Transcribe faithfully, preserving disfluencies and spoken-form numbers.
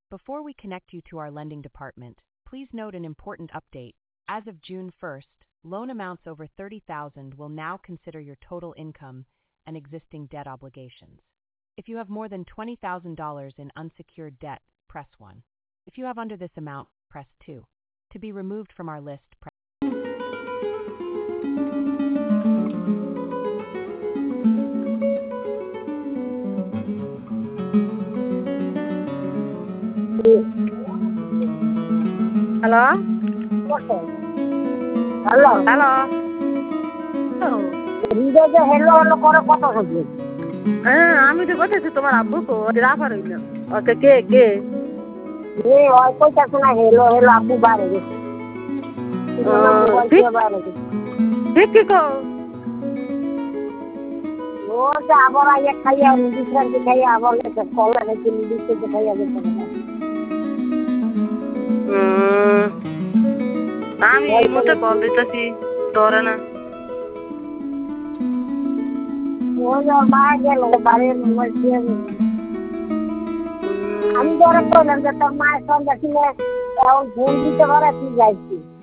Before we connect you to our lending department, please note an important update. As of June first, loan amounts over thirty thousand will now consider your total income and existing debt obligations. If you have more than twenty thousand dollars in unsecured debt, press one. If you have under this amount, press two. To be removed from our list, press hello hello hello হৃদয় hello hello করে কত হচ্ছে? হ্যাঁ আমি তো বলতেছি তোমার আব্বু কো রাফার হইল ওকে কে কে এ ওই কইতা শোনা হেলো হেলো আব্বু বাইরে গেছে। ঠিক ঠিক কি কো ও যে আবার আইয়া খাইয়া বিশ্রান্তি খাইয়া আবার গেছে কলা খেতে নিদিতে খাইয়া গেছে। আমি এই মুহূর্তে কল দিতেছি ধরে না। ওই মা গেল বাড়ির মধ্যে আমি ধরে কইলাম যে তোর মায়ের সঙ্গে ছিল এখন ফোন দিতে পারে তুই যাইছি